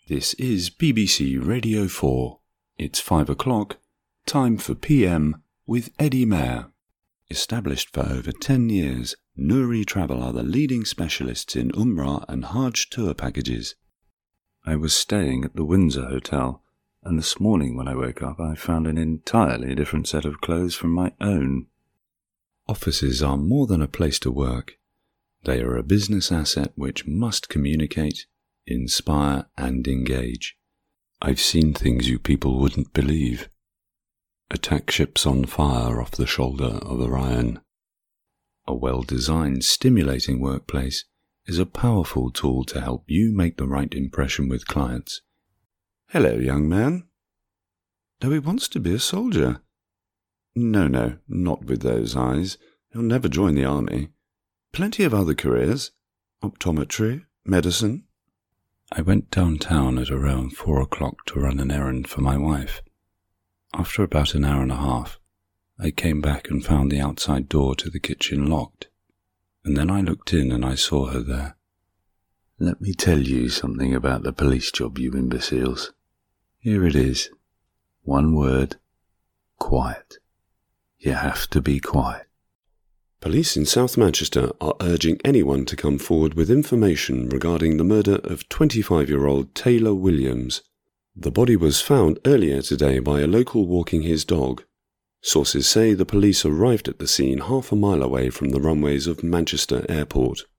This is BBC Radio 4. It's 5 o'clock, time for PM with Eddie Mair. Established for over 10 years, Nouri Travel are the leading specialists in Umrah and Hajj tour packages. I was staying at the Windsor Hotel, and this morning when I woke up I found an entirely different set of clothes from my own. Offices are more than a place to work. They are a business asset which must communicate, inspire and engage. I've seen things you people wouldn't believe. Attack ships on fire off the shoulder of Orion. A well-designed, stimulating workplace is a powerful tool to help you make the right impression with clients. Hello, young man. Oh, he wants to be a soldier. No, not with those eyes. He'll never join the army. Plenty of other careers. Optometry, medicine. I went downtown at around 4 o'clock to run an errand for my wife. After about an hour and a half, I came back and found the outside door to the kitchen locked, and then I looked in and I saw her there. Let me tell you something about the police job, you imbeciles. Here it is. One word. Quiet. You have to be quiet. Police in South Manchester are urging anyone to come forward with information regarding the murder of 25-year-old Taylor Williams. The body was found earlier today by a local walking his dog. Sources say the police arrived at the scene half a mile away from the runways of Manchester Airport.